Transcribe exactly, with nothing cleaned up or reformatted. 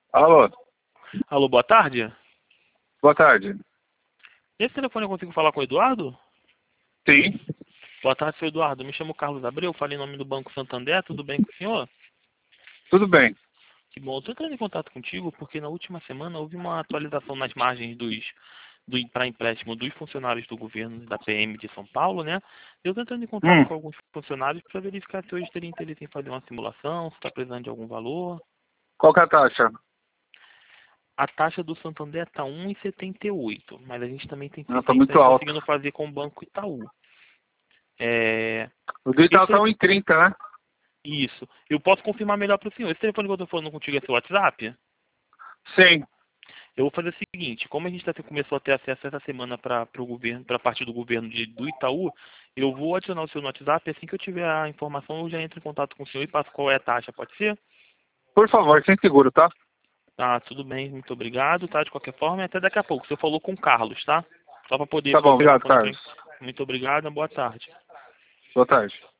Alô, Alô, boa tarde. boa tarde. Nesse telefone eu consigo falar com o Eduardo? Sim, Boa tarde, seu Eduardo. Me chamo Carlos Abreu, falei em nome do Banco Santander. Tudo bem com o senhor? tudo bem. Que bom. Estou entrando em contato contigo porque na última semana houve uma atualização nas margens dos do, para empréstimo dos funcionários do governo da P M de São Paulo, né? Eu estou entrando em contato Hum, com alguns funcionários para verificar se hoje teria interesse em fazer uma simulação, se está precisando de algum valor. qual que é a taxa? A taxa do Santander está um vírgula setenta e oito, mas a gente também tem Ela tá feito muito aí alta. conseguindo fazer com o Banco Itaú. É, O do Itaú esse tá um e trinta, né? Isso. Eu posso confirmar melhor para o senhor. Esse telefone que eu estou falando contigo é seu WhatsApp? Sim. Eu vou fazer o seguinte, como a gente tá, começou a ter acesso essa semana para o governo, para a parte do governo de, do Itaú, eu vou adicionar o seu no WhatsApp, assim que eu tiver a informação, eu já entro em contato com o senhor e passo qual é a taxa, pode ser? Por favor, sem seguro, tá? Tá, tudo bem, muito obrigado, tá? De qualquer forma, até daqui a pouco. O senhor falou com o Carlos, tá? Só para poder Tá bom, confirmar obrigado, quando eu tô... Carlos. em- Muito obrigado, boa tarde. Boa tarde.